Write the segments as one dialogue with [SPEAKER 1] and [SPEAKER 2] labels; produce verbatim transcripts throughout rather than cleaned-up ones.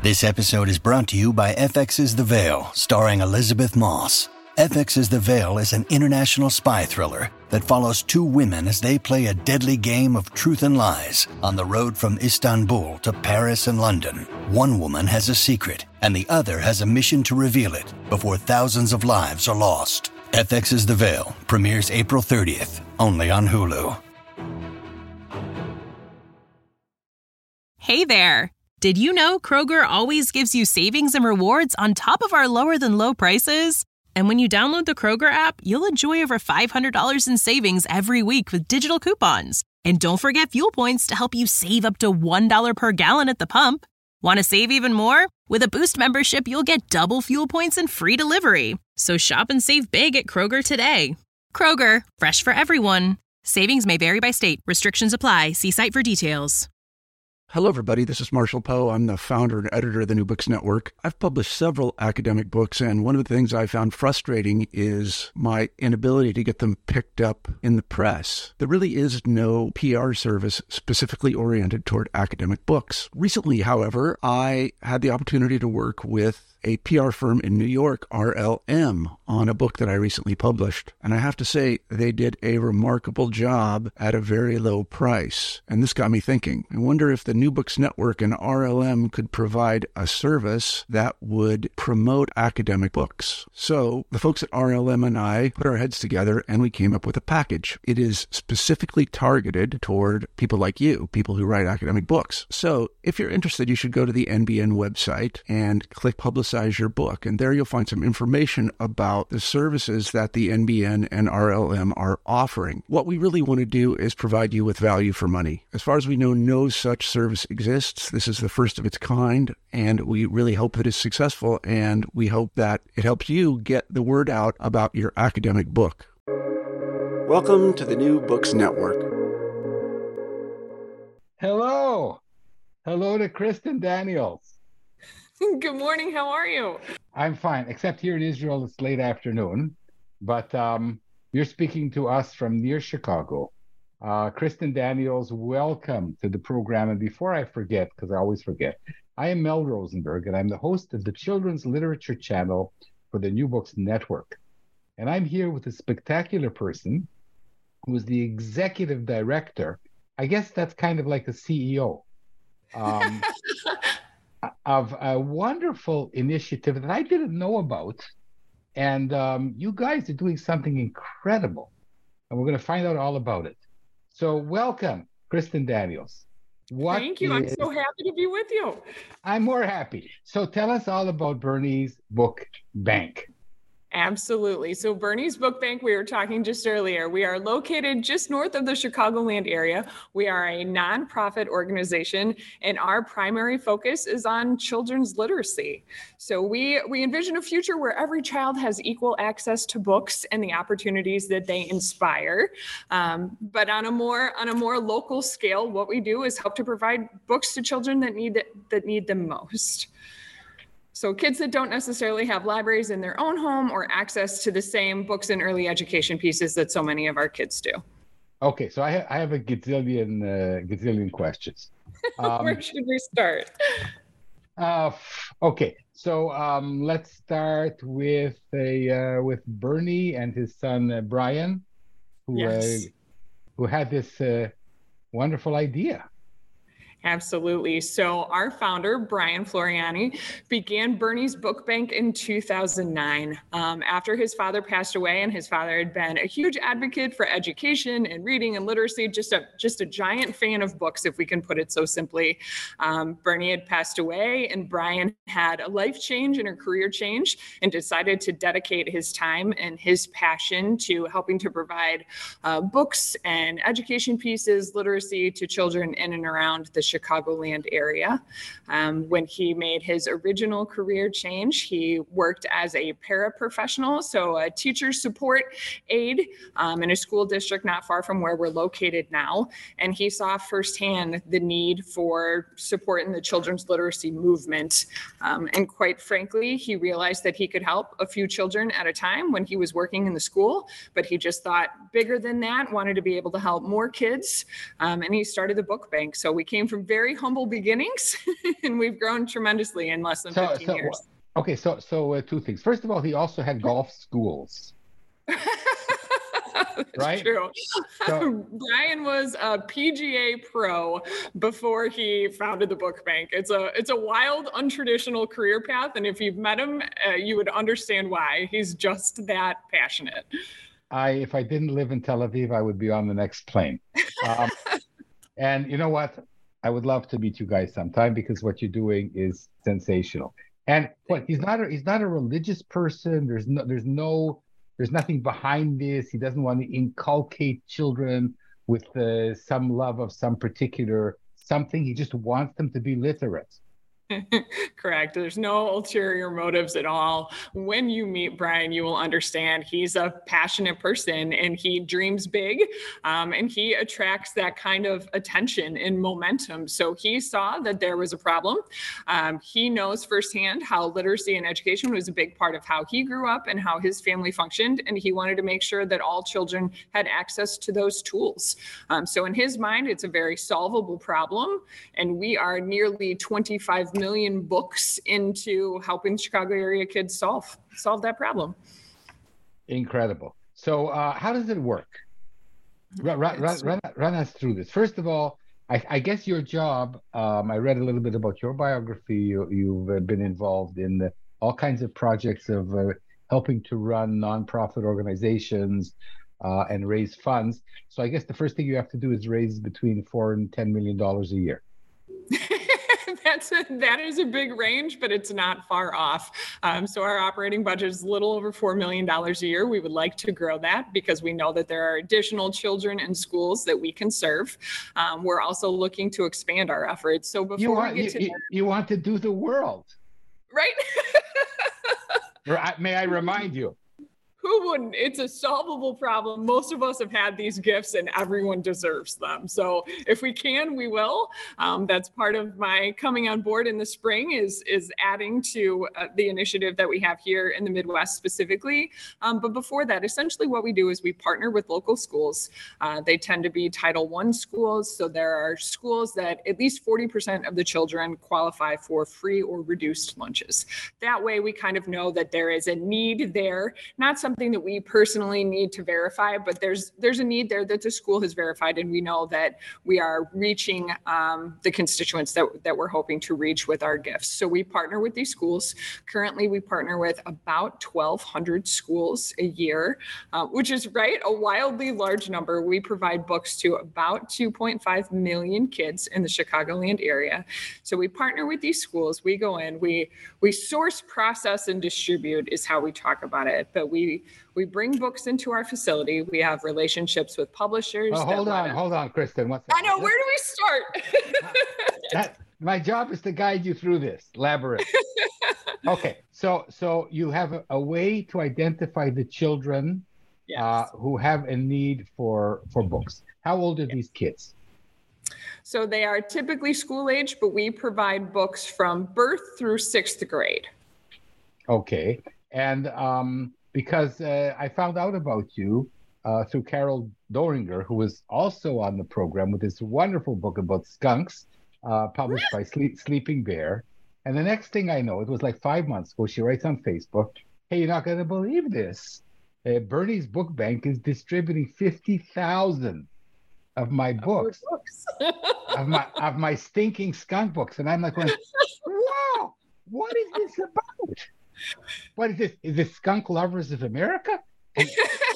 [SPEAKER 1] This episode is brought to you by F X's The Veil, starring Elizabeth Moss. F X's The Veil is an international spy thriller that follows two women as they play a deadly game of truth and lies on the road from Istanbul to Paris and London. One woman has a secret, and the other has a mission to reveal it before thousands of lives are lost. F X's The Veil premieres April thirtieth, only on Hulu.
[SPEAKER 2] Hey there! Did you know Kroger always gives you savings and rewards on top of our lower-than-low prices? And when you download the Kroger app, you'll enjoy over five hundred dollars in savings every week with digital coupons. And don't forget fuel points to help you save up to one dollar per gallon at the pump. Want to save even more? With a Boost membership, you'll get double fuel points and free delivery. So shop and save big at Kroger today. Kroger, fresh for everyone. Savings may vary by state. Restrictions apply. See site for details.
[SPEAKER 3] Hello, everybody. This is Marshall Poe. I'm the founder and editor of the New Books Network. I've published several academic books, and one of the things I found frustrating is my inability to get them picked up in the press. There really is no P R service specifically oriented toward academic books. Recently, however, I had the opportunity to work with a P R firm in New York, R L M, on a book that I recently published. And I have to say, they did a remarkable job at a very low price. And this got me thinking. I wonder if the New Books Network and R L M could provide a service that would promote academic books. So the folks at R L M and I put our heads together and we came up with a package. It is specifically targeted toward people like you, people who write academic books. So if you're interested, you should go to the N B N website and click Publicize your book, and there you'll find some information about the services that the N B N and R L M are offering. What we really want to do is provide you with value for money. As far as we know, no such service exists. This is the first of its kind, and we really hope that it's successful, and we hope that it helps you get the word out about your academic book. Welcome to the New Books Network.
[SPEAKER 4] Hello. Hello to Kristen Daniels.
[SPEAKER 5] Good morning. How are you?
[SPEAKER 4] I'm fine, except here in Israel, it's late afternoon. But um, you're speaking to us from near Chicago. Uh, Kristen Daniels, welcome to the program. And before I forget, because I always forget, I am Mel Rosenberg, and I'm the host of the Children's Literature Channel for the New Books Network. And I'm here with a spectacular person who is the executive director. I guess that's kind of like a C E O. Um, of a wonderful initiative that I didn't know about. And um, you guys are doing something incredible. And we're going to find out all about it. So welcome, Kristen Daniels. What
[SPEAKER 5] Thank you. Is... I'm so happy to be with you.
[SPEAKER 4] I'm more happy. So tell us all about Bernie's Book Bank.
[SPEAKER 5] Absolutely. So Bernie's Book Bank, we were talking just earlier, we are located just north of the Chicagoland area. We are a nonprofit organization, and our primary focus is on children's literacy. So we, we envision a future where every child has equal access to books and the opportunities that they inspire. Um, but on a more on a more local scale, what we do is help to provide books to children that need that need them most. So kids that don't necessarily have libraries in their own home or access to the same books and early education pieces that so many of our kids do.
[SPEAKER 4] Okay, so I, ha- I have a gazillion, uh, gazillion questions. Um,
[SPEAKER 5] Where should we start?
[SPEAKER 4] Uh, okay, so um, let's start with a uh, with Bernie and his son uh, Brian, who
[SPEAKER 5] yes.
[SPEAKER 4] uh, who had this uh, wonderful idea.
[SPEAKER 5] Absolutely. So our founder, Brian Floriani, began Bernie's Book Bank in two thousand nine. Um, after his father passed away, and his father had been a huge advocate for education and reading and literacy, just a just a giant fan of books, if we can put it so simply. Um, Bernie had passed away, and Brian had a life change and a career change, and decided to dedicate his time and his passion to helping to provide uh, books and education pieces, literacy to children in and around the Chicagoland area. Um, when he made his original career change, he worked as a paraprofessional, so a teacher support aide um, in a school district not far from where we're located now. And he saw firsthand the need for support in the children's literacy movement. Um, and quite frankly, he realized that he could help a few children at a time when he was working in the school, but he just thought bigger than that, wanted to be able to help more kids. Um, and he started the book bank. So we came from in very humble beginnings, and we've grown tremendously in less than
[SPEAKER 4] So,
[SPEAKER 5] fifteen
[SPEAKER 4] so
[SPEAKER 5] years.
[SPEAKER 4] okay, so so uh, two things. First of all, he also had golf schools.
[SPEAKER 5] That's
[SPEAKER 4] right?
[SPEAKER 5] true.
[SPEAKER 4] So,
[SPEAKER 5] Brian was a P G A pro before he founded the Book Bank. It's a it's a wild, untraditional career path, and if you've met him, uh, you would understand why. He's just that passionate.
[SPEAKER 4] I, if I didn't live in Tel Aviv, I would be on the next plane. Um, and you know what? I would love to meet you guys sometime because what you're doing is sensational. And what he's not a, he's not a religious person. There's no there's no there's nothing behind this. He doesn't want to inculcate children with uh, some love of some particular something. He just wants them to be literate.
[SPEAKER 5] Correct. There's no ulterior motives at all. When you meet Brian, you will understand he's a passionate person and he dreams big, um, and he attracts that kind of attention and momentum. So he saw that there was a problem. Um, he knows firsthand how literacy and education was a big part of how he grew up and how his family functioned. And he wanted to make sure that all children had access to those tools. Um, so in his mind, it's a very solvable problem. And we are nearly twenty-five million books into helping Chicago area kids solve solve that problem.
[SPEAKER 4] Incredible. So uh, how does it work? Run, run, run, run, run us through this. First of all, I, I guess your job, um, I read a little bit about your biography. You, you've been involved in the, all kinds of projects of uh, helping to run nonprofit organizations uh, and raise funds. So I guess the first thing you have to do is raise between four and ten million dollars a year.
[SPEAKER 5] That's a, that is a big range, but it's not far off. Um, so our operating budget is a little over four million dollars a year. We would like to grow that because we know that there are additional children in schools that we can serve. Um, we're also looking to expand our efforts. So before
[SPEAKER 4] you want,
[SPEAKER 5] we get
[SPEAKER 4] you,
[SPEAKER 5] to
[SPEAKER 4] you, you want to do the world.
[SPEAKER 5] Right?
[SPEAKER 4] May I remind you?
[SPEAKER 5] Who wouldn't? It's a solvable problem. Most of us have had these gifts and everyone deserves them. So if we can, we will. Um, that's part of my coming on board in the spring is, is adding to uh, the initiative that we have here in the Midwest specifically. Um, but before that, essentially what we do is we partner with local schools. Uh, they tend to be Title one schools. So there are schools that at least forty percent of the children qualify for free or reduced lunches. That way we kind of know that there is a need there, not something Something that we personally need to verify, but there's there's a need there that the school has verified, and we know that we are reaching um, the constituents that, that we're hoping to reach with our gifts. So we partner with these schools. Currently, we partner with about twelve hundred schools a year, uh, which is right a wildly large number. We provide books to about two point five million kids in the Chicagoland area. So we partner with these schools. We go in, we we source, process, and distribute is how we talk about it, but we We bring books into our facility. We have relationships with publishers.
[SPEAKER 4] Oh, hold on, hold on, Kristen. What's
[SPEAKER 5] I know. Where do we start?
[SPEAKER 4] that, my job is to guide you through this labyrinth. Okay, so so you have a, a way to identify the children yes. uh, who have a need for for books. How old are yes. these kids?
[SPEAKER 5] So they are typically school age, but we provide books from birth through sixth grade.
[SPEAKER 4] Okay, and um. Because uh, I found out about you uh, through Carol Doringer, who was also on the program with this wonderful book about skunks, uh, published by Sleep, Sleeping Bear. And the next thing I know, it was like five months ago, she writes on Facebook, hey, you're not going to believe this. Uh, Bernie's Book Bank is distributing fifty thousand of my books, books. of, my, of my stinking skunk books. And I'm like, going, wow, what is this about? What is this? Is this Skunk Lovers of America? And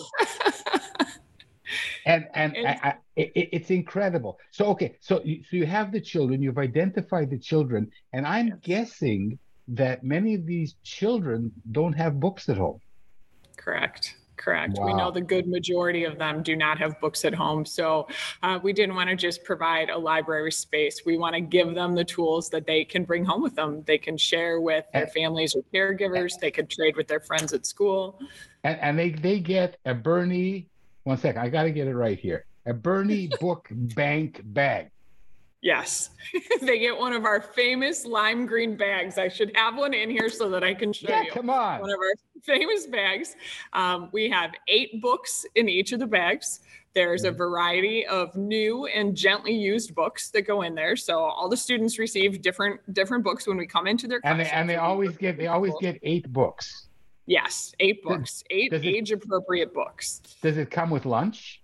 [SPEAKER 4] and, and I, I, it, it's incredible. So okay, so you, so you have the children. You've identified the children, and I'm yes. guessing that many of these children don't have books at home.
[SPEAKER 5] Correct. Correct.
[SPEAKER 4] Wow.
[SPEAKER 5] We know the good majority of them do not have books at home. So uh, we didn't want to just provide a library space. We want to give them the tools that they can bring home with them. They can share with their families or caregivers. They could trade with their friends at school.
[SPEAKER 4] And, and they, they get a Bernie, one second, I got to get it right here. A Bernie Book Bank bag.
[SPEAKER 5] Yes, they get one of our famous lime green bags. I should have one in here so that I can show
[SPEAKER 4] yeah,
[SPEAKER 5] you.
[SPEAKER 4] Come on.
[SPEAKER 5] One of our famous bags. Um, we have eight books in each of the bags. There's a variety of new and gently used books that go in there. So all the students receive different different books when we come into their
[SPEAKER 4] And
[SPEAKER 5] classrooms.
[SPEAKER 4] they and they always get they always get eight books.
[SPEAKER 5] Yes, eight books, eight
[SPEAKER 4] Does it-
[SPEAKER 5] age appropriate books.
[SPEAKER 4] Does it come with lunch?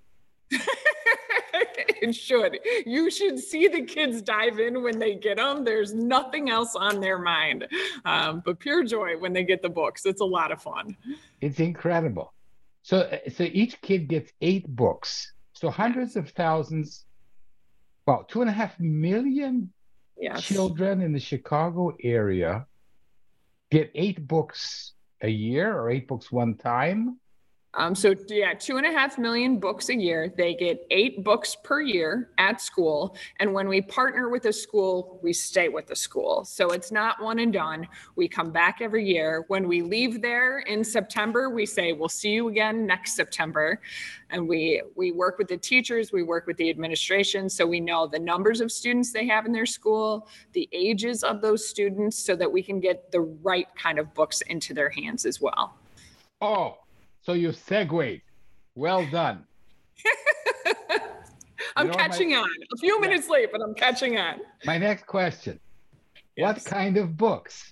[SPEAKER 5] It should. You should see the kids dive in when they get them. There's nothing else on their mind, um, but pure joy when they get the books. It's a lot of fun.
[SPEAKER 4] It's incredible. So so each kid gets eight books. So hundreds of thousands, well, two and a half million
[SPEAKER 5] Yes.
[SPEAKER 4] children in the Chicago area get eight books a year or eight books one time.
[SPEAKER 5] Um, so yeah, two and a half million books a year. They get eight books per year at school. And when we partner with a school, we stay with the school. So it's not one and done. We come back every year. When we leave there in September, we say, we'll see you again next September. And we, we work with the teachers, we work with the administration. So we know the numbers of students they have in their school, the ages of those students, so that we can get the right kind of books into their hands as well.
[SPEAKER 4] Oh, so you segued. Well done.
[SPEAKER 5] I'm
[SPEAKER 4] You know,
[SPEAKER 5] catching
[SPEAKER 4] my-
[SPEAKER 5] on. A few minutes late, but I'm catching on.
[SPEAKER 4] My next question.
[SPEAKER 5] Yes.
[SPEAKER 4] What kind of books?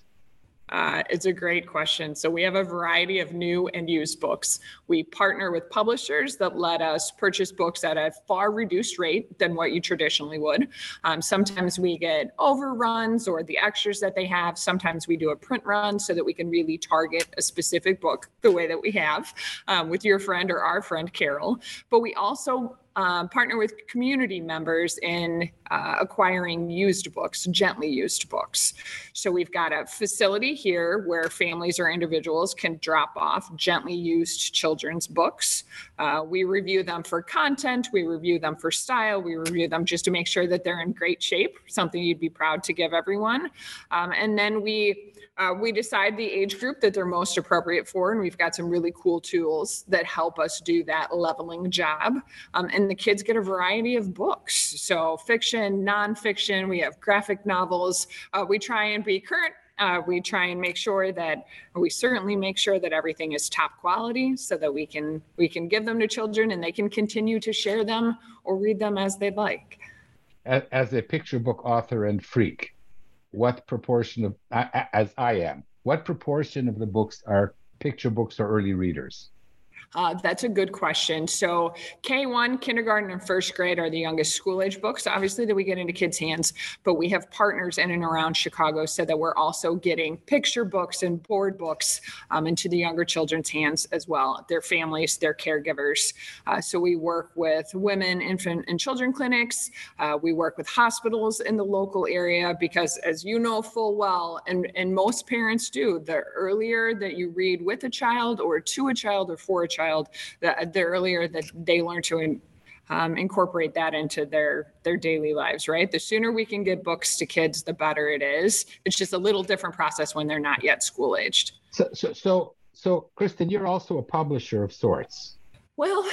[SPEAKER 5] Uh, it's a great question. So we have a variety of new and used books. We partner with publishers that let us purchase books at a far reduced rate than what you traditionally would. Um, sometimes we get overruns or the extras that they have. Sometimes we do a print run so that we can really target a specific book the way that we have um, with your friend or our friend Carol. But we also Um, partner with community members in uh, acquiring used books, gently used books. So we've got a facility here where families or individuals can drop off gently used children's books. Uh, we review them for content, we review them for style, we review them just to make sure that they're in great shape, something you'd be proud to give everyone. Um, and then we Uh, we decide the age group that they're most appropriate for, and we've got some really cool tools that help us do that leveling job. Um, and the kids get a variety of books. So fiction, nonfiction, we have graphic novels. Uh, we try and be current. Uh, we try and make sure that we certainly make sure that everything is top quality so that we can we can give them to children and they can continue to share them or read them as they'd like.
[SPEAKER 4] As, as a picture book author and freak, what proportion of, as I am, what proportion of the books are picture books or early readers?
[SPEAKER 5] Uh, that's a good question. So K one, kindergarten, and first grade are the youngest school age books, obviously, that we get into kids' hands. But we have partners in and around Chicago so that we're also getting picture books and board books um, into the younger children's hands as well, their families, their caregivers. Uh, so we work with women, infant, and children clinics. Uh, we work with hospitals in the local area because, as you know full well, and, and most parents do, the earlier that you read with a child or to a child or for a child, the, the earlier that they learn to in, um, incorporate that into their their daily lives, right? The sooner we can get books to kids, the better it is. It's just a little different process when they're not yet school aged.
[SPEAKER 4] So, so, so, so, Kristen, you're also a publisher of sorts.
[SPEAKER 5] Well,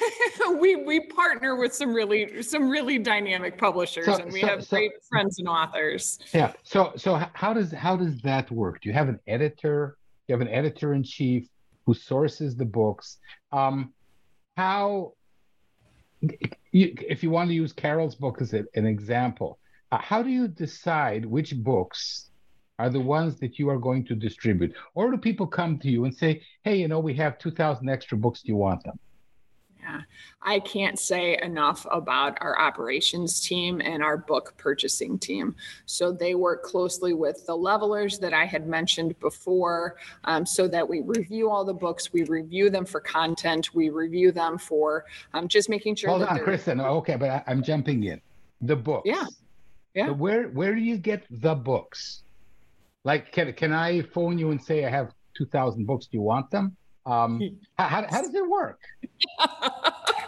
[SPEAKER 5] we we partner with some really some really dynamic publishers,
[SPEAKER 4] So-
[SPEAKER 5] and we
[SPEAKER 4] so-
[SPEAKER 5] have
[SPEAKER 4] so-
[SPEAKER 5] great friends and authors.
[SPEAKER 4] Yeah. So, so h- how does how does that work? Do you have an editor? You have an editor in chief who sources the books. Um, how, you, if you want to use Carol's book as a, an example, uh, how do you decide which books are the ones that you are going to distribute? Or do people come to you and say, hey, you know, we have two thousand extra books, do you want them?
[SPEAKER 5] Yeah, I can't say enough about our operations team and our book purchasing team. So they work closely with the levelers that I had mentioned before, um, so that we review all the books, we review them for content, we review them for um, just making sure
[SPEAKER 4] Hold
[SPEAKER 5] that
[SPEAKER 4] on,
[SPEAKER 5] they're-
[SPEAKER 4] Kristen. Okay, but I, I'm jumping in. The books.
[SPEAKER 5] Yeah. Yeah.
[SPEAKER 4] So where where do you get the books? Like, can can I phone you and say I have two thousand books? Do you want them? Um, how, how how does it work?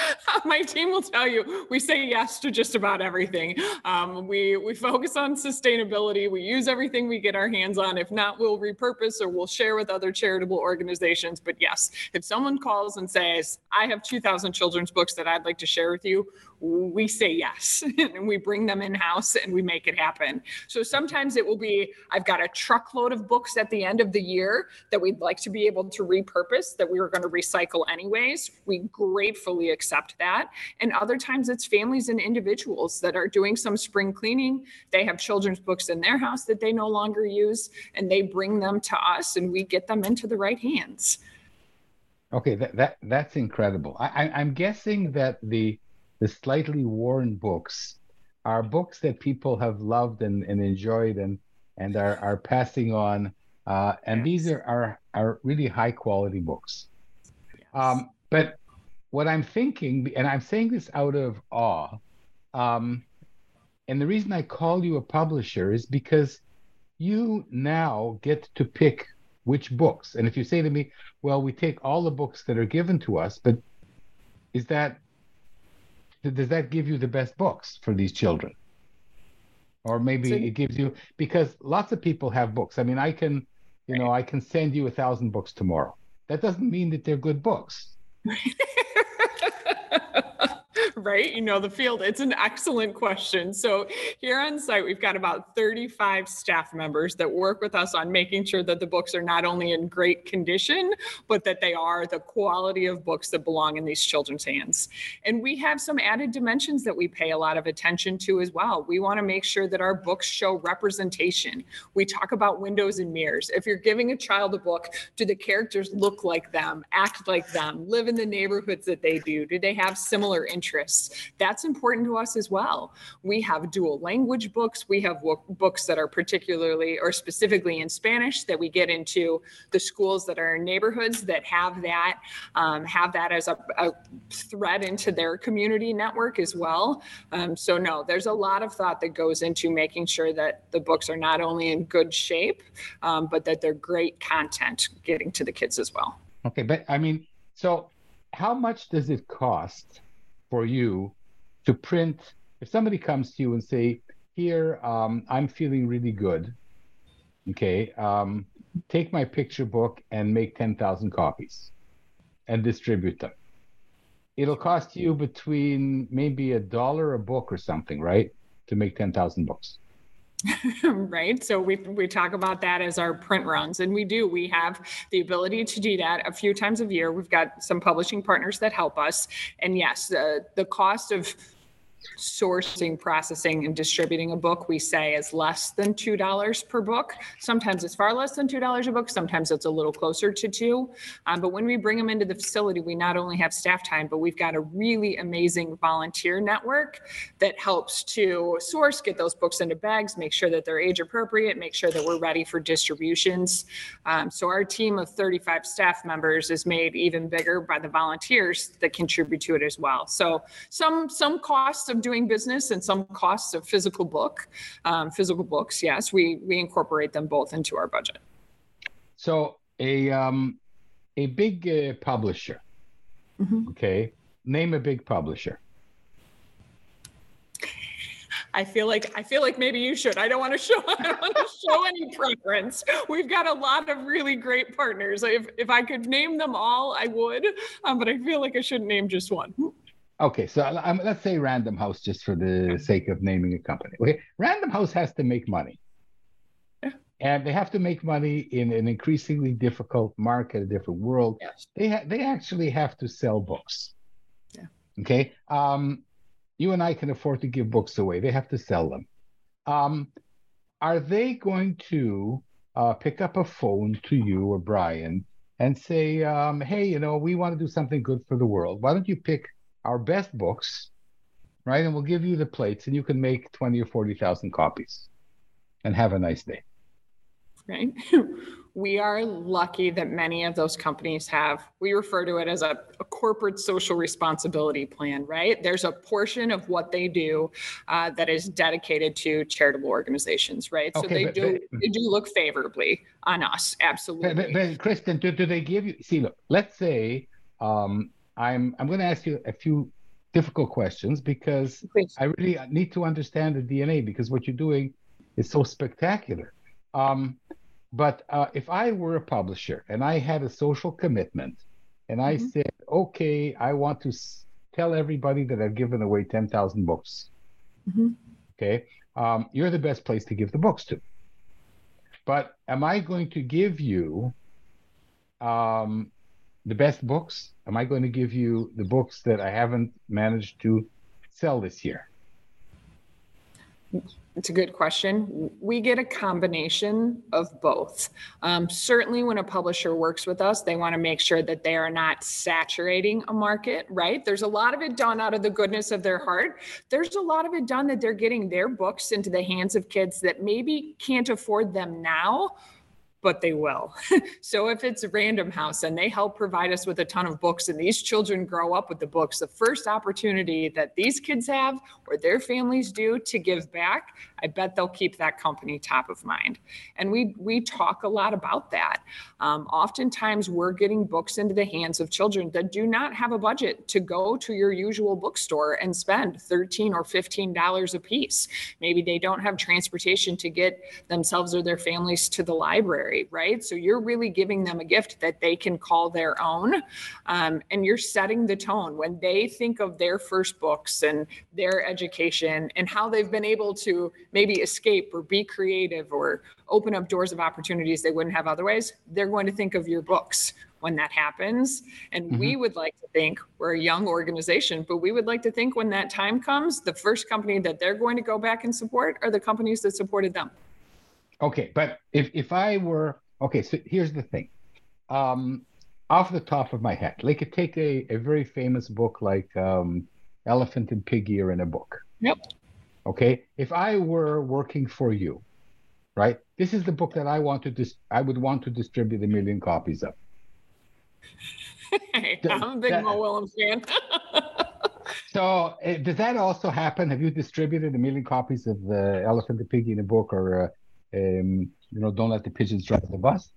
[SPEAKER 5] My team will tell you, we say yes to just about everything. Um, we, we focus on sustainability. We use everything we get our hands on. If not, we'll repurpose or we'll share with other charitable organizations. But yes, if someone calls and says, I have two thousand children's books that I'd like to share with you, we say yes, and we bring them in-house and we make it happen. So sometimes it will be, I've got a truckload of books at the end of the year that we'd like to be able to repurpose that we were going to recycle anyways. We gratefully accept that. And other times it's families and individuals that are doing some spring cleaning. They have children's books in their house that they no longer use, and they bring them to us and we get them into the right hands.
[SPEAKER 4] Okay, that, that that's incredible. I, I, I'm guessing that the the slightly worn books are books that people have loved and, and enjoyed and and are, are passing on. Uh, and yes. These are, are are really high quality books. Yes. Um, but what I'm thinking, and I'm saying this out of awe, um, and the reason I call you a publisher is because you now get to pick which books. And if you say to me, well, we take all the books that are given to us, but is that, does that give you the best books for these children? Or maybe so, it gives you, because lots of people have books. I mean, I can, you know, I can send you a thousand books tomorrow. That doesn't mean that they're good books.
[SPEAKER 5] Right? You know the field. It's an excellent question. So here on site, we've got about thirty-five staff members that work with us on making sure that the books are not only in great condition, but that they are the quality of books that belong in these children's hands. And we have some added dimensions that we pay a lot of attention to as well. We want to make sure that our books show representation. We talk about windows and mirrors. If you're giving a child a book, do the characters look like them, act like them, live in the neighborhoods that they do? Do they have similar interests? That's important to us as well. We have dual language books. We have w- books that are particularly or specifically in Spanish that we get into the schools that are in neighborhoods that have that, um, have that as a, a thread into their community network as well. Um, so no, there's a lot of thought that goes into making sure that the books are not only in good shape, um, but that they're great content getting to the kids as well.
[SPEAKER 4] Okay, but I mean, so how much does it cost for you to print? If somebody comes to you and say, here, um, I'm feeling really good, okay, um, take my picture book and make ten thousand copies and distribute them. It'll cost you between maybe a dollar a book or something, right, to make ten thousand books.
[SPEAKER 5] Right. So we we talk about that as our print runs, and we do. We have the ability to do that a few times a year. We've got some publishing partners that help us. And yes, the the cost of sourcing, processing, and distributing a book, we say is less than two dollars per book. Sometimes it's far less than two dollars a book. Sometimes it's a little closer to two. Um, but when we bring them into the facility, we not only have staff time, but we've got a really amazing volunteer network that helps to source, get those books into bags, make sure that they're age appropriate, make sure that we're ready for distributions. Um, so our team of thirty-five staff members is made even bigger by the volunteers that contribute to it as well. So some, some costs of doing business and some costs of physical book, um, physical books. Yes, we we incorporate them both into our budget.
[SPEAKER 4] So a um, a big uh, publisher. Mm-hmm. Okay, name a big publisher.
[SPEAKER 5] I feel like I feel like maybe you should. I don't want to show. I don't want to show any preference. We've got a lot of really great partners. If if I could name them all, I would. Um, but I feel like I shouldn't name just one.
[SPEAKER 4] Okay, so um, let's say Random House, just for the sake of naming a company. Okay, Random House has to make money, yeah. And they have to make money in an increasingly difficult market, a different world.
[SPEAKER 5] Yes.
[SPEAKER 4] They ha- they actually have to sell books.
[SPEAKER 5] Yeah.
[SPEAKER 4] Okay. Um, you and I can afford to give books away. They have to sell them. Um, are they going to uh, pick up a phone to you or Brian and say, um, "Hey, you know, we want to do something good for the world. Why don't you pick our best books, right? And we'll give you the plates and you can make twenty or forty thousand copies and have a nice day."
[SPEAKER 5] Right. We are lucky that many of those companies have, we refer to it as a, a corporate social responsibility plan, right? There's a portion of what they do uh, that is dedicated to charitable organizations, right? So
[SPEAKER 4] okay,
[SPEAKER 5] they
[SPEAKER 4] but,
[SPEAKER 5] do
[SPEAKER 4] but,
[SPEAKER 5] they do look favorably on us. Absolutely.
[SPEAKER 4] But, but Kristen, do, do they give you, see, look, let's say, um, I'm I'm going to ask you a few difficult questions because
[SPEAKER 5] Please.
[SPEAKER 4] I really need to understand the D N A because what you're doing is so spectacular. Um, but uh, if I were a publisher and I had a social commitment and I mm-hmm. said, okay, I want to s- tell everybody that I've given away ten thousand books. Mm-hmm. Okay, um, you're the best place to give the books to. But am I going to give you um, the best books? Am I going to give you the books that I haven't managed to sell this year?
[SPEAKER 5] It's a good question. We get a combination of both. Um, certainly when a publisher works with us, they want to make sure that they are not saturating a market, right? There's a lot of it done out of the goodness of their heart. There's a lot of it done that they're getting their books into the hands of kids that maybe can't afford them now, but they will. So if it's Random House and they help provide us with a ton of books and these children grow up with the books, the first opportunity that these kids have or their families do to give back, I bet they'll keep that company top of mind. And we we talk a lot about that. Um, oftentimes we're getting books into the hands of children that do not have a budget to go to your usual bookstore and spend thirteen or fifteen dollars a piece. Maybe they don't have transportation to get themselves or their families to the library, right? So you're really giving them a gift that they can call their own. Um, and you're setting the tone when they think of their first books and their education and how they've been able to maybe escape or be creative or open up doors of opportunities they wouldn't have otherwise. They're going to think of your books when that happens. And mm-hmm. we would like to think we're a young organization, but we would like to think when that time comes, the first company that they're going to go back and support are the companies that supported them.
[SPEAKER 4] Okay, but if, if I were, okay, so here's the thing. Um, off the top of my head, like could take a, a very famous book like um, Elephant and Piggy are in a book.
[SPEAKER 5] Yep.
[SPEAKER 4] Okay, if I were working for you, right, this is the book that I want to dis- I would want to distribute a million copies of.
[SPEAKER 5] Hey, I'm a big that, Mo Willems fan.
[SPEAKER 4] So uh, does that also happen? Have you distributed a million copies of the uh, Elephant and Piggy in a book, or uh, um, you know, Don't Let the Pigeons Drive the Bus?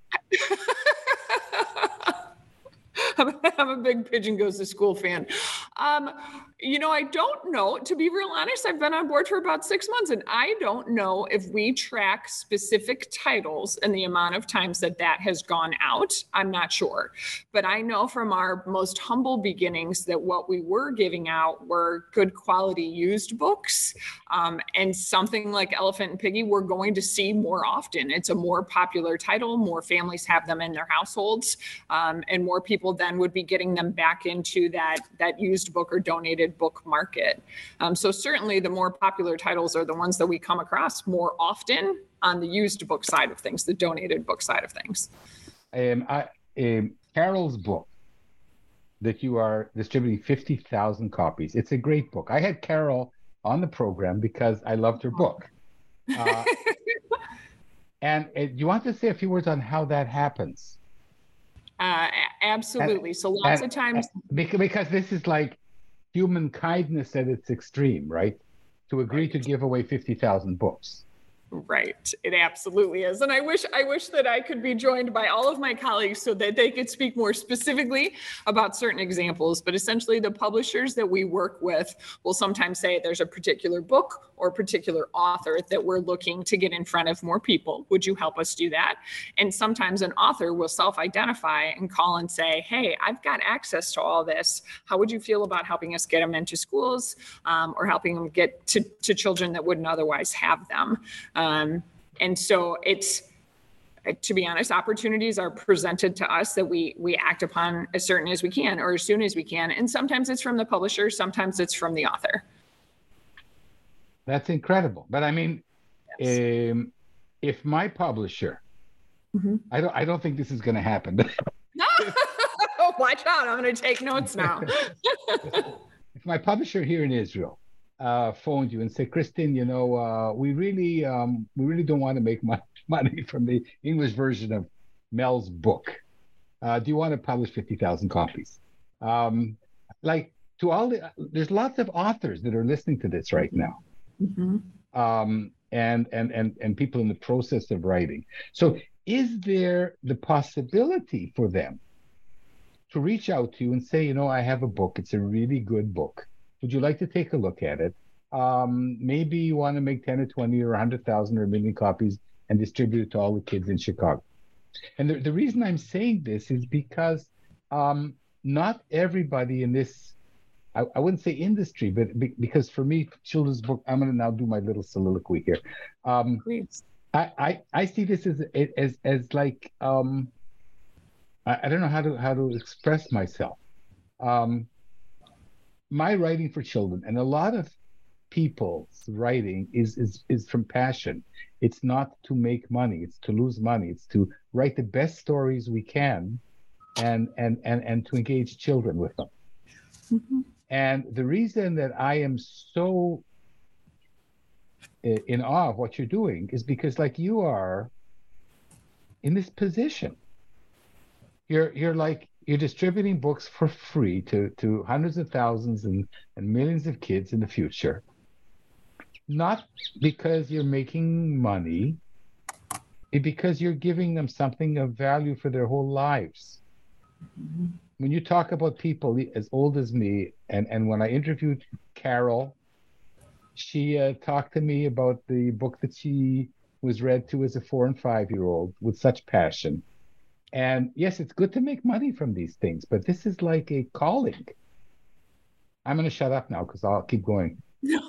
[SPEAKER 5] I'm a big Pigeon Goes to School fan. Um, you know, I don't know. To be real honest, I've been on board for about six months, and I don't know if we track specific titles and the amount of times that that has gone out. I'm not sure. But I know from our most humble beginnings that what we were giving out were good quality used books. Um, and something like Elephant and Piggy we're going to see more often. It's a more popular title. More families have them in their households, um, and more people then would be getting them back into that, that used book or donated book market. Um, so certainly the more popular titles are the ones that we come across more often on the used book side of things, the donated book side of things.
[SPEAKER 4] Um, I, um, Carol's book that you are distributing fifty thousand copies. It's a great book. I had Carol on the program because I loved her book. Uh, and uh, you want to say a few words on how that happens?
[SPEAKER 5] Uh, absolutely. And, so lots and, of times.
[SPEAKER 4] Because this is like human kindness at its extreme, right? To agree right. to give away fifty thousand books.
[SPEAKER 5] Right. It absolutely is. And I wish I wish that I could be joined by all of my colleagues so that they could speak more specifically about certain examples. But essentially, the publishers that we work with will sometimes say there's a particular book or particular author that we're looking to get in front of more people. Would you help us do that? And sometimes an author will self-identify and call and say, hey, I've got access to all this. How would you feel about helping us get them into schools um, or helping them get to, to children that wouldn't otherwise have them? Um, and so it's, to be honest, opportunities are presented to us that we we act upon as certain as we can or as soon as we can. And sometimes it's from the publisher, sometimes it's from the author.
[SPEAKER 4] That's incredible. But I mean, yes. um, if my publisher, mm-hmm. I don't I don't think this is going to happen.
[SPEAKER 5] No, watch out. I'm going to take notes now.
[SPEAKER 4] If my publisher here in Israel Uh, phoned you and said, Kristen, you know, uh, we really, um, we really don't want to make much money from the English version of Mel's book. Uh, do you want to publish fifty thousand copies? Um, like to all the, there's lots of authors that are listening to this right now, mm-hmm. um, and and and and people in the process of writing. So, is there the possibility for them to reach out to you and say, you know, I have a book. It's a really good book. Would you like to take a look at it? Um, maybe you want to make ten or twenty or one hundred thousand or a million copies and distribute it to all the kids in Chicago. And the, the reason I'm saying this is because um, not everybody in this, I, I wouldn't say industry, but be, because for me, children's book, I'm going to now do my little soliloquy here. Um,
[SPEAKER 5] Please.
[SPEAKER 4] I, I, I see this as as as like um, I, I don't know how to how to express myself. Um, my writing for children, and a lot of people's writing is is is from passion. It's not to make money, it's to lose money, it's to write the best stories we can and and and, and to engage children with them. Mm-hmm. And the reason that I am so in awe of what you're doing is because, like, you are in this position. You're you're like you're distributing books for free to to hundreds of thousands and, and millions of kids in the future. Not because you're making money, it's because you're giving them something of value for their whole lives. Mm-hmm. When you talk about people as old as me, and, and when I interviewed Carol, she uh, talked to me about the book that she was read to as a four and five-year-old with such passion. And yes, it's good to make money from these things, but this is like a calling. I'm going to shut up now because I'll keep going.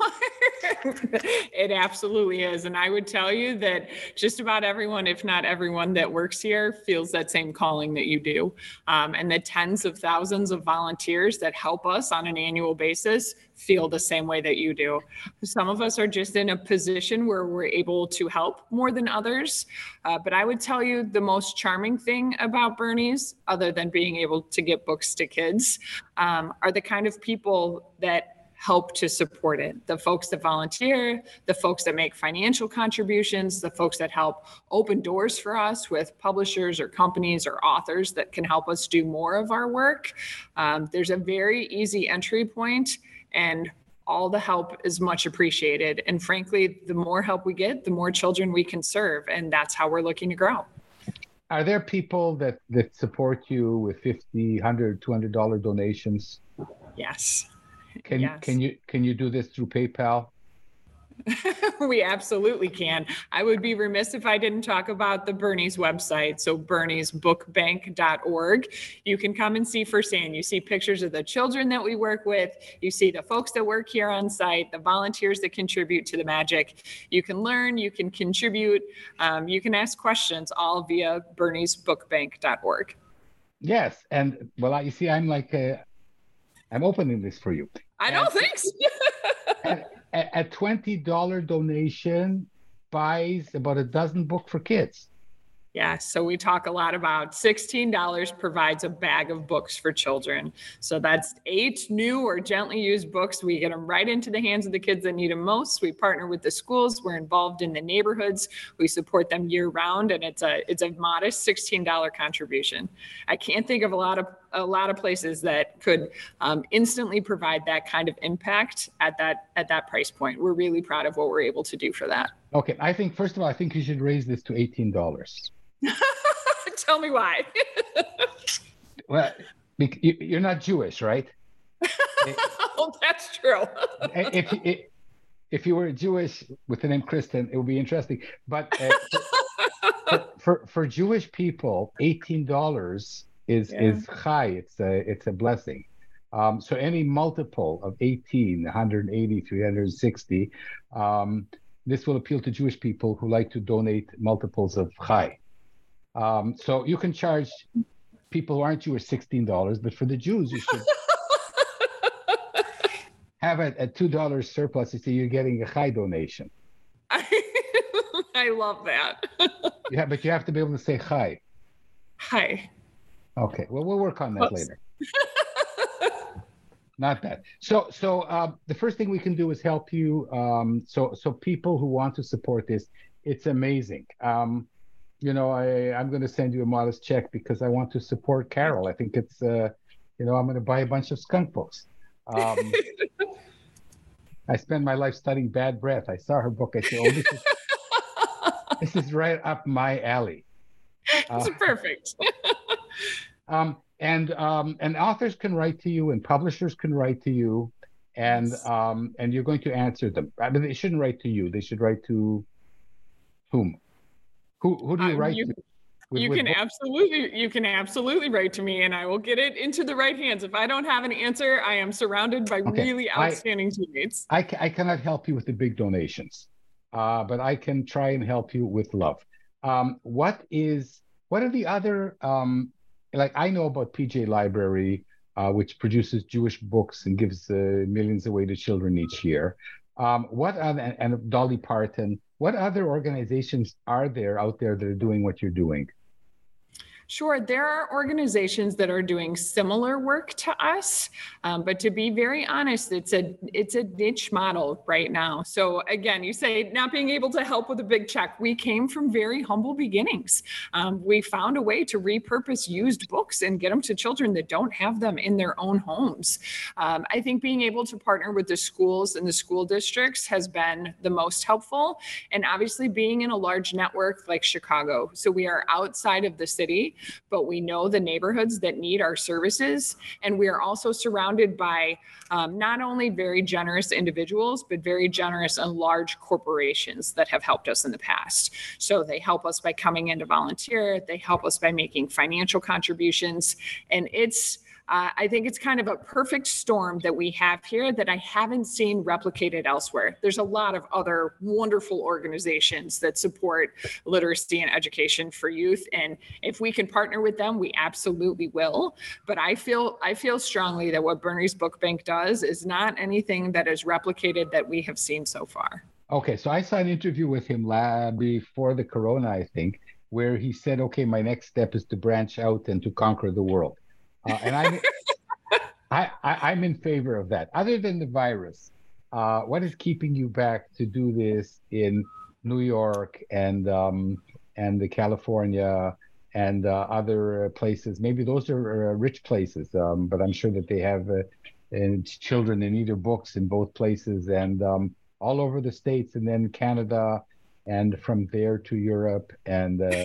[SPEAKER 5] It absolutely is. And I would tell you that just about everyone, if not everyone that works here, feels that same calling that you do. Um, and the tens of thousands of volunteers that help us on an annual basis feel the same way that you do. Some of us are just in a position where we're able to help more than others. Uh, but I would tell you the most charming thing about Bernie's, other than being able to get books to kids, um, are the kind of people that help to support it. The folks that volunteer, the folks that make financial contributions, the folks that help open doors for us with publishers or companies or authors that can help us do more of our work. Um, there's a very easy entry point, and all the help is much appreciated. And frankly, the more help we get, the more children we can serve. And that's how we're looking to grow.
[SPEAKER 4] Are there people that, that support you with fifty, one hundred, two hundred dollars donations?
[SPEAKER 5] Yes.
[SPEAKER 4] Can
[SPEAKER 5] yes.
[SPEAKER 4] can you can you do this through PayPal?
[SPEAKER 5] We absolutely can. I would be remiss if I didn't talk about the Bernie's website. So bernies book bank dot org. You can come and see firsthand. You see pictures of the children that we work with. You see the folks that work here on site, the volunteers that contribute to the magic. You can learn, you can contribute, um, you can ask questions, all via bernies book bank dot org.
[SPEAKER 4] Yes. And well, you see, I'm like, a, I'm opening this for you.
[SPEAKER 5] I know, thanks.
[SPEAKER 4] at, a twenty dollars donation buys about a dozen books for kids.
[SPEAKER 5] Yeah, so we talk a lot about sixteen dollars provides a bag of books for children. So that's eight new or gently used books. We get them right into the hands of the kids that need them most. We partner with the schools. We're involved in the neighborhoods. We support them year round, and it's a it's a modest sixteen dollars contribution. I can't think of a lot of a lot of places that could um, instantly provide that kind of impact at that at that price point. We're really proud of what we're able to do for that.
[SPEAKER 4] Okay, I think first of all, I think you should raise this to eighteen dollars.
[SPEAKER 5] Tell me why.
[SPEAKER 4] Well, you're not Jewish, right?
[SPEAKER 5] Oh, that's true.
[SPEAKER 4] if, if if you were Jewish with the name Kristen, it would be interesting. But uh, for, for for Jewish people, eighteen dollars is yeah. is high. It's a it's a blessing. Um, so any multiple of eighteen, one hundred eighty, three hundred sixty, um, this will appeal to Jewish people who like to donate multiples of chai. Um, so you can charge people who aren't Jewish sixteen dollars, but for the Jews, you should have a, a two dollars surplus. You see, you're getting a chai donation.
[SPEAKER 5] I, I love that.
[SPEAKER 4] Yeah, but you have to be able to say chai.
[SPEAKER 5] Chai.
[SPEAKER 4] Okay, well, we'll work on that Close. later. Not bad. So, so uh, the first thing we can do is help you. Um, so, so people who want to support this, it's amazing. Um, you know, I, I'm going to send you a modest check because I want to support Carol. I think it's, uh, you know, I'm going to buy a bunch of skunk books. Um, I spend my life studying bad breath. I saw her book. I said, oh, this is, this is right up my alley.
[SPEAKER 5] It's uh, perfect.
[SPEAKER 4] um, And um, and authors can write to you, and publishers can write to you, and
[SPEAKER 5] Yes.
[SPEAKER 4] um, and you're going to answer them. I mean, they shouldn't write to you. They should write to whom? Who who do you
[SPEAKER 5] Uh,
[SPEAKER 4] write
[SPEAKER 5] you
[SPEAKER 4] to? With,
[SPEAKER 5] you
[SPEAKER 4] with
[SPEAKER 5] can
[SPEAKER 4] book-
[SPEAKER 5] absolutely you can absolutely write to me, and I will get it into the right hands. If I don't have an answer, I am surrounded by
[SPEAKER 4] Okay.
[SPEAKER 5] really
[SPEAKER 4] I-
[SPEAKER 5] outstanding teammates.
[SPEAKER 4] I, ca- I cannot help you with the big donations, uh, but I can try and help you with love. Um, what is what are the other um, like I know about P J Library, uh, which produces Jewish books and gives uh, millions away to children each year. Um, what other and, and Dolly Parton? What other organizations are there out there that are doing what you're doing?
[SPEAKER 5] Sure, there are organizations that are doing similar work to us, um, but to be very honest, it's a it's a niche model right now. So again, you say not being able to help with a big check. We came from very humble beginnings. Um, we found a way to repurpose used books and get them to children that don't have them in their own homes. Um, I think being able to partner with the schools and the school districts has been the most helpful, and obviously being in a large network like Chicago. So we are outside of the city, but we know the neighborhoods that need our services. And we are also surrounded by um, not only very generous individuals, but very generous and large corporations that have helped us in the past. So they help us by coming in to volunteer. They help us by making financial contributions. And it's Uh, I think it's kind of a perfect storm that we have here that I haven't seen replicated elsewhere. There's a lot of other wonderful organizations that support literacy and education for youth, and if we can partner with them, we absolutely will. But I feel I feel strongly that what Bernie's Book Bank does is not anything that is replicated that we have seen so far.
[SPEAKER 4] Okay, so I saw an interview with him la- before the corona, I think, where he said, "Okay, my next step is to branch out and to conquer the world." Uh, and I'm, I, I, I'm in favor of that. Other than the virus, uh, what is keeping you back to do this in New York and um, and the California and uh, other places? Maybe those are uh, rich places, um, but I'm sure that they have uh, and children in either books in both places and um, all over the States, and then Canada, and from there to Europe and. Uh,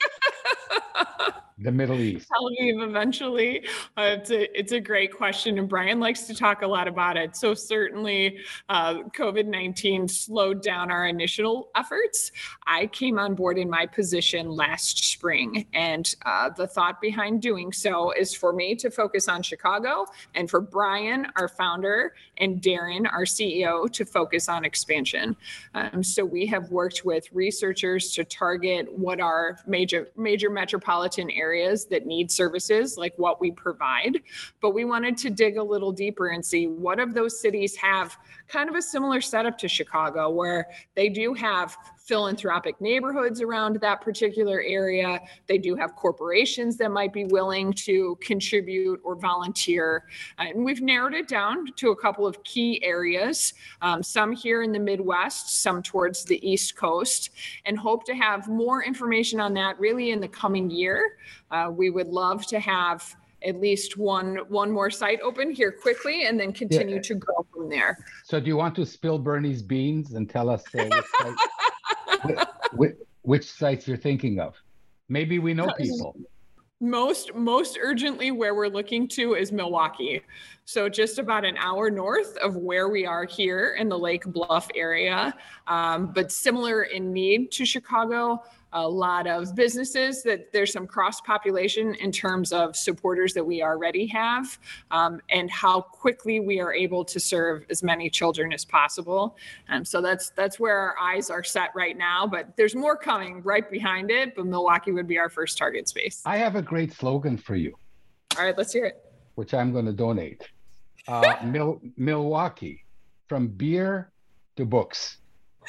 [SPEAKER 4] The Middle East.
[SPEAKER 5] Tel Aviv eventually. Uh, it's a it's a great question, and Brian likes to talk a lot about it. So certainly, uh, COVID nineteen slowed down our initial efforts. I came on board in my position last spring, and uh, the thought behind doing so is for me to focus on Chicago, and for Brian, our founder, and Darren, our C E O, to focus on expansion. Um, so we have worked with researchers to target what are major major metropolitan areas. areas that need services like what we provide, but we wanted to dig a little deeper and see what of those cities have kind of a similar setup to Chicago, where they do have philanthropic neighborhoods around that particular area. They do have corporations that might be willing to contribute or volunteer. And we've narrowed it down to a couple of key areas, um, some here in the Midwest, some towards the East Coast, and hope to have more information on that really in the coming year. Uh, we would love to have at least one one more site open here quickly and then continue yeah. to grow from there.
[SPEAKER 4] So do you want to spill Bernie's beans and tell us uh, which, site, which, which sites you're thinking of? Maybe we know people.
[SPEAKER 5] Most most urgently, where we're looking to is Milwaukee. So just about an hour north of where we are here in the Lake Bluff area, um, but similar in need to Chicago. A lot of businesses that there's some cross population in terms of supporters that we already have, um, and how quickly we are able to serve as many children as possible. And um, so that's that's where our eyes are set right now, but there's more coming right behind it, but Milwaukee would be our first target space.
[SPEAKER 4] I have a great slogan for you.
[SPEAKER 5] All right, let's hear it.
[SPEAKER 4] Which I'm going to donate. Uh, Mil- Milwaukee, from beer to books.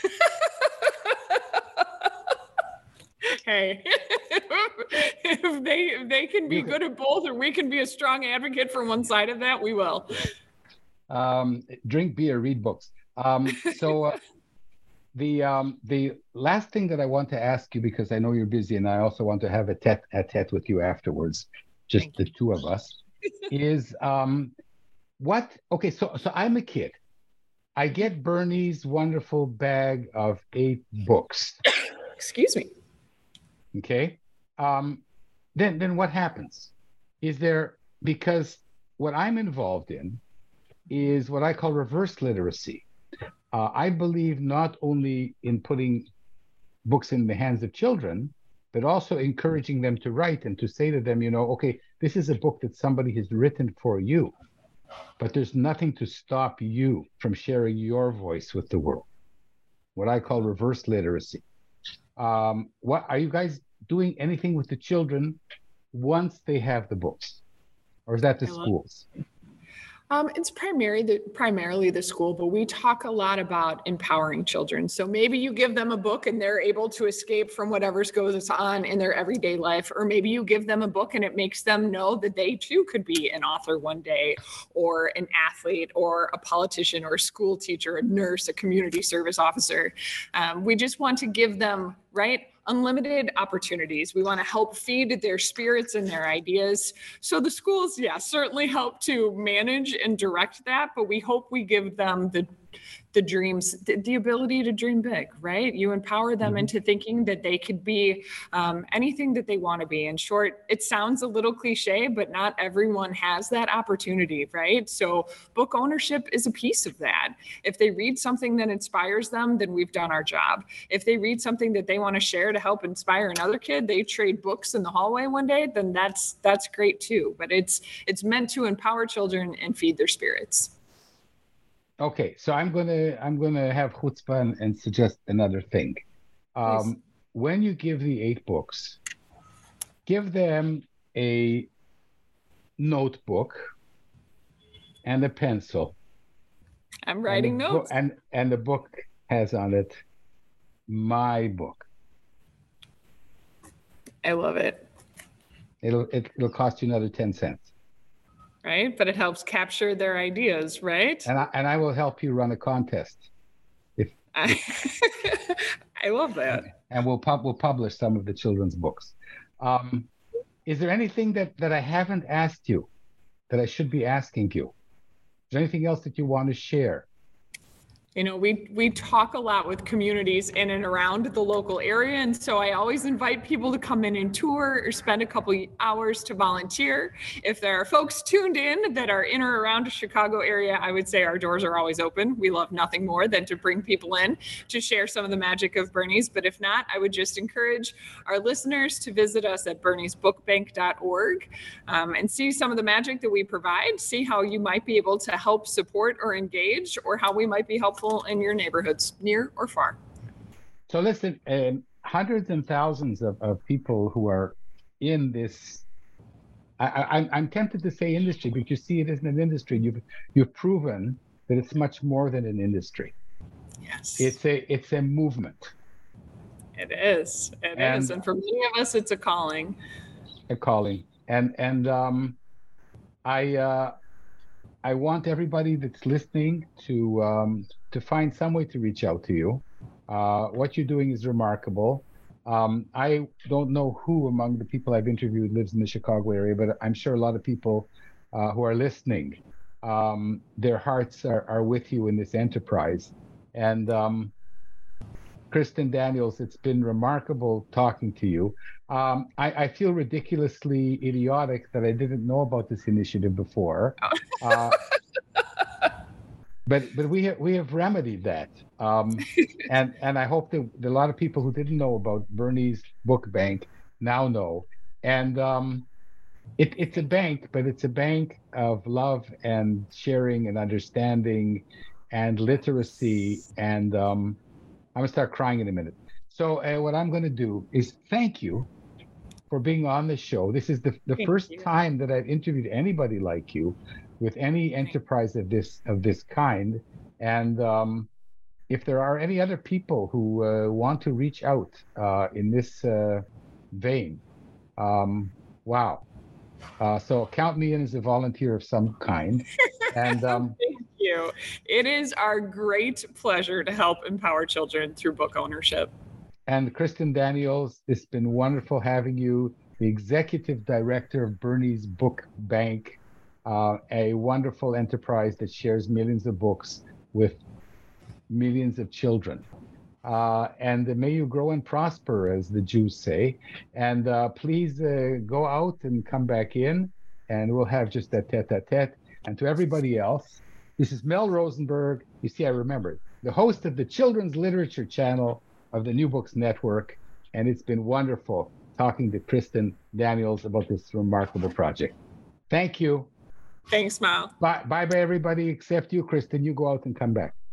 [SPEAKER 5] Hey, if they if they can be good at both, or we can be a strong advocate for one side of that, we will.
[SPEAKER 4] Um, drink beer, read books. Um, so uh, the um, the last thing that I want to ask you, because I know you're busy, and I also want to have a tete-a-tete with you afterwards, just Thank the you. two of us, is um, what? Okay, so so I'm a kid. I get Bernie's wonderful bag of eight books.
[SPEAKER 5] Excuse me.
[SPEAKER 4] Okay. Um, then, then what happens? Is there, because what I'm involved in is what I call reverse literacy. Uh, I believe not only in putting books in the hands of children, but also encouraging them to write and to say to them, you know, okay, this is a book that somebody has written for you, but there's nothing to stop you from sharing your voice with the world. What I call reverse literacy. Um, what are you guys doing anything with the children once they have the books? Or is that the schools?
[SPEAKER 5] Um, it's primarily the, primarily the school, but we talk a lot about empowering children. So maybe you give them a book and they're able to escape from whatever goes on in their everyday life. Or maybe you give them a book and it makes them know that they too could be an author one day, or an athlete, or a politician, or a school teacher, a nurse, a community service officer. Um, we just want to give them, right, unlimited opportunities. We want to help feed their spirits and their ideas. So the schools, yeah, certainly help to manage and direct that, but we hope we give them the the dreams, the, the ability to dream big, right? You empower them mm-hmm. into thinking that they could be um, anything that they want to be. In short, it sounds a little cliche, but not everyone has that opportunity, right? So book ownership is a piece of that. If they read something that inspires them, then we've done our job. If they read something that they want to share to help inspire another kid, they trade books in the hallway one day, then that's that's great too. But it's it's meant to empower children and feed their spirits.
[SPEAKER 4] Okay, so I'm gonna I'm gonna have chutzpah and, and suggest another thing. Um, when you give the eight books, give them a notebook and a pencil.
[SPEAKER 5] I'm writing
[SPEAKER 4] and
[SPEAKER 5] notes.
[SPEAKER 4] Bo- and and the book has on it my book.
[SPEAKER 5] I love it.
[SPEAKER 4] It'll it, it'll cost you another ten cents.
[SPEAKER 5] Right, but it helps capture their ideas, right?
[SPEAKER 4] And I and I will help you run a contest. If, if
[SPEAKER 5] I love that.
[SPEAKER 4] And we'll pub we'll publish some of the children's books. Um, is there anything that that I haven't asked you that I should be asking you? Is there anything else that you want to share?
[SPEAKER 5] You know, we we talk a lot with communities in and around the local area. And so I always invite people to come in and tour or spend a couple hours to volunteer. If there are folks tuned in that are in or around the Chicago area, I would say our doors are always open. We love nothing more than to bring people in to share some of the magic of Bernie's. But if not, I would just encourage our listeners to visit us at bernies book bank dot org um, and see some of the magic that we provide, see how you might be able to help support or engage, or how we might be helpful in your neighborhoods, near or far.
[SPEAKER 4] So listen, um, hundreds and thousands of, of people who are in this, I, I, I'm tempted to say industry, but you see it isn't an industry. You've, you've proven that it's much more than an industry.
[SPEAKER 5] Yes.
[SPEAKER 4] It's a, it's a movement.
[SPEAKER 5] It is, it and, is. And for many of us, it's a calling.
[SPEAKER 4] A calling. And, and um, I, uh, I want everybody that's listening to um, to find some way to reach out to you. Uh, what you're doing is remarkable. Um, I don't know who among the people I've interviewed lives in the Chicago area, but I'm sure a lot of people uh, who are listening, um, their hearts are, are with you in this enterprise. And um, Kristen Daniels, it's been remarkable talking to you. Um, I, I feel ridiculously idiotic that I didn't know about this initiative before. Uh, but but we have we have remedied that, um, and and I hope that a lot of people who didn't know about Bernie's Book Bank now know. And um, it, it's a bank, but it's a bank of love and sharing and understanding and literacy. And um, I'm gonna start crying in a minute. So uh, what I'm gonna do is thank you for being on the show. This is the, the first you. time that I've interviewed anybody like you with any enterprise of this of this kind. And um, if there are any other people who uh, want to reach out uh, in this uh, vein, um, wow. Uh, so count me in as a volunteer of some kind. And um,
[SPEAKER 5] thank you. It is our great pleasure to help empower children through book ownership.
[SPEAKER 4] And Kristen Daniels, it's been wonderful having you, the executive director of Bernie's Book Bank, uh, a wonderful enterprise that shares millions of books with millions of children. Uh, and may you grow and prosper, as the Jews say. And uh, please uh, go out and come back in, and we'll have just that tete-a-tete. And to everybody else, This is Mel Rosenberg. You see, I remembered. The host of the Children's Literature Channel of the New Books Network. And it's been wonderful talking to Kristen Daniels about this remarkable project. Thank you.
[SPEAKER 5] Thanks, Mal.
[SPEAKER 4] Bye, bye, bye, everybody, except you, Kristen. You go out and come back.